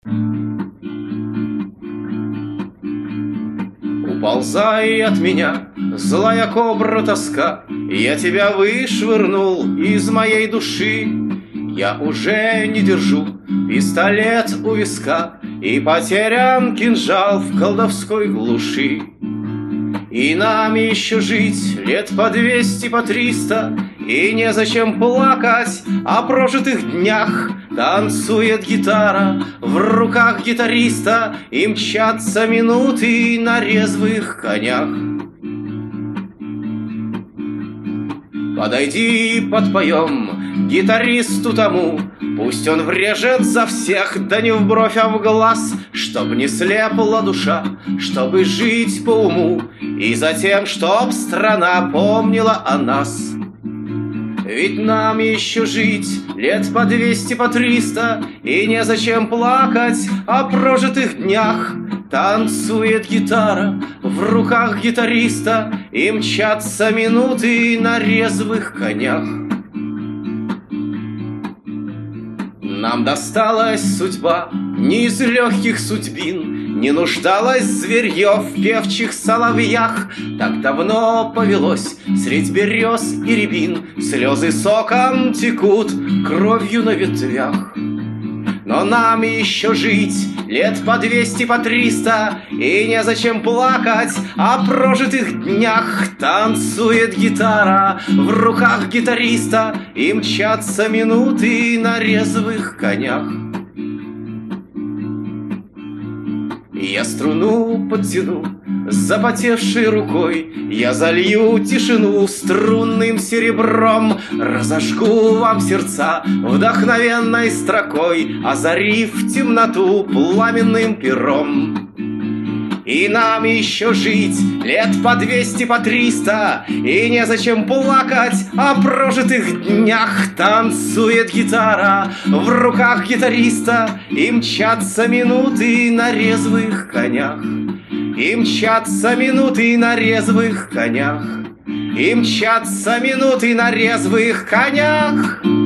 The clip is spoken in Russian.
Уползай от меня, злая кобра тоска, я тебя вышвырнул из моей души. Я уже не держу пистолет у виска, и потерян кинжал в колдовской глуши. И нам еще жить лет по 200, по 300, и незачем плакать о прожитых днях. Танцует гитара в руках гитариста, и мчатся минуты на резвых конях. Подойди и подпоем гитаристу тому, пусть он врежет за всех, да не в бровь, а в глаз, чтоб не слепла душа, чтобы жить по уму, и затем, чтоб страна помнила о нас. Ведь нам еще жить лет по 200, по 300, и незачем плакать о прожитых днях. Танцует гитара в руках гитариста, и мчатся минуты на резвых конях. Нам досталась судьба не из легких судьбин, не нуждалось зверье в певчих соловьях. Так давно повелось средь берез и рябин, слезы соком текут, кровью на ветвях. Но нам еще жить лет по 200, по 300, и незачем плакать о прожитых днях. Танцует гитара в руках гитариста, и мчатся минуты на резвых конях. Я струну подтяну запотевшей рукой, я залью тишину струнным серебром, разожгу вам сердца вдохновенной строкой, озарив темноту пламенным пером. И нам еще жить лет по 200, по 300, и незачем плакать о прожитых днях. Танцует гитара в руках гитариста, и мчатся минуты на резвых конях. И мчатся минуты на резвых конях. И мчатся минуты на резвых конях.